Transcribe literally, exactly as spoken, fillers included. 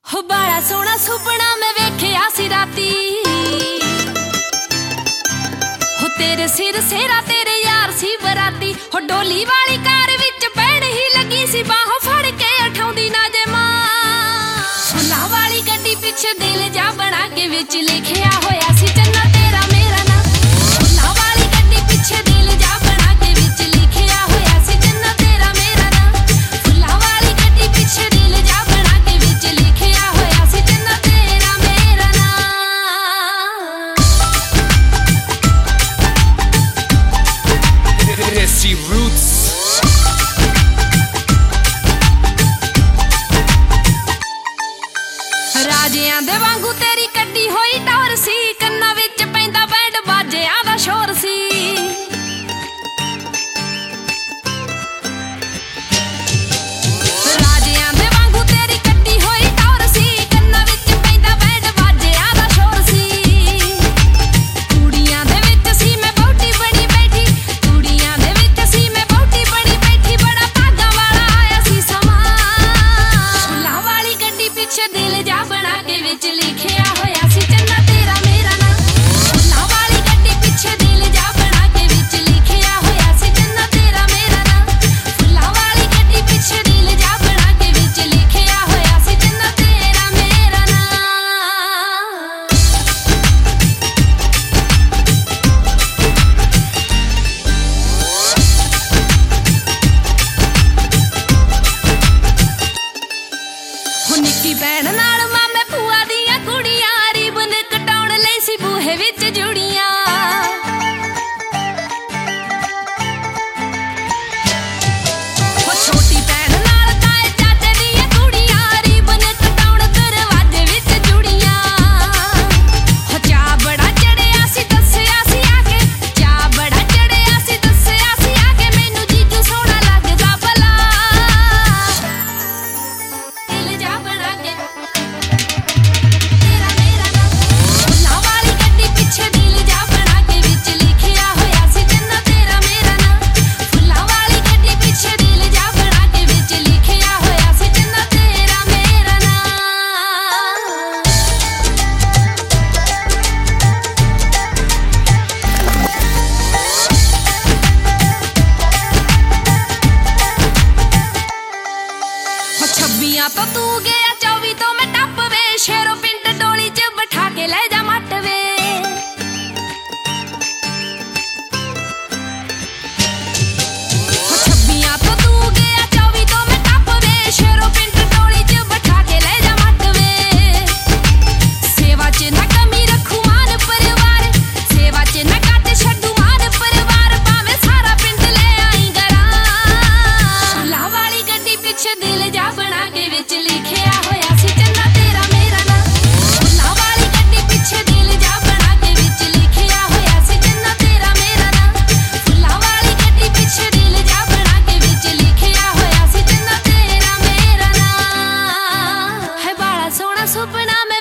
हो बड़ा सोहना सुपना मैं वेख्या सी राती, हो तेरे सिर सेरा तेरे यार सी बराती। हो डोली वाली कार विच बैठ ही लगी सी, बाहों फड़ के उठाउंदी ना जे मां। फुल्लां वाली गड्डी पिछे दिल जा बना के विच लिखिया होया सी चन्ना तेरा मेरा ना। फुल्लां वाली गड्डी पिछे दिल जा बना के विच लिखिया होया सी चन्ना तेरा मेरा ना। फुल्लां वाली गड्डी पिछे दिल जा बना के विच लिखिया होया सी चन्ना तेरा मेरा ना। Desi Roots राजियां दे वांगू तेरी कड्डी होई टौर सी, कन्ना विच पैंदा बैंड बाजियां दा शोर सी। राजियां दे वांगू तेरी कड्डी होई टौर सी, कन्ना विच पैंदा बैंड बाजियां दा शोर सी। कुड़ियां दे विच सी मैं बहुती बनी बैठी, कुड़ियां दे विच सी मैं बहुती बनी बैठी। बड़ा भागां वाला आया सी समां, फुल्लां वाली गड्डी पिछे दिल जा बना के विच लिखिया होया सी चन्ना तेरा मेरा ना। फुल्लां वाली गड्डी पिछे दिल जा बना के विच लिखिया होया सी चन्ना तेरा मेरा ना। फुल्लां वाली गड्डी पिछे दिल जा बना के विच लिखिया होया सी चन्ना तेरा मेरा ना। हो निक्की भैन नाल मामे भूआ दियां कुड़ियां, रिबन कटाउण लई सी बूहे विच जुड़ियां। हो छोटी भैन नाल ताए चाचे दियां कुड़ियां, रिबन कटाउण दरवाजे विच जुड़ियां। हो चा बड़ा चढ़िया सी दस्सिया सी आके, चा बड़ा चढ़िया सी दस्सिया सी आके, मैनू जीजू सोहना लगदा भला। दिल जा बना के तेरा मेरा ना। फुल्लां वाली गड्डी पिछे दिल जा बना के विच लिखिया होया सी चन्ना तेरा मेरा ना। फुल्लां वाली गड्डी पिछे दिल जा बना के विच लिखिया होया सी चन्ना तेरा मेरा ना। हो छब्बियां तो तू गया, चौबी तो मैं टप वे, शेरों पिंड डोली च बिठा के ले जा मट वे। हो छब्बियां तो तू गया, चौबी तो मैं टप वे, शेरों पिंड डोली च बिठा के ले जा मट वे। सेवा च ना कमी रखू मान परिवार, सेवा च ना घट छड्डू मान परिवार, भावें सारा पिंड ले आई घरां। फुल्लां वाली गड्डी पिछे दिल जा बना के विच लिखिया होया सी चन्ना तेरा मेरा ना। फुल्लां वाली गड्डी पिछे दिल जा बना के विच लिखिया होया सी चन्ना तेरा मेरा ना। फुल्लां वाली गड्डी पिछे दिल जा बना के विच लिखिया होया सी चन्ना तेरा मेरा ना। है बड़ा सोहना सुपना मैं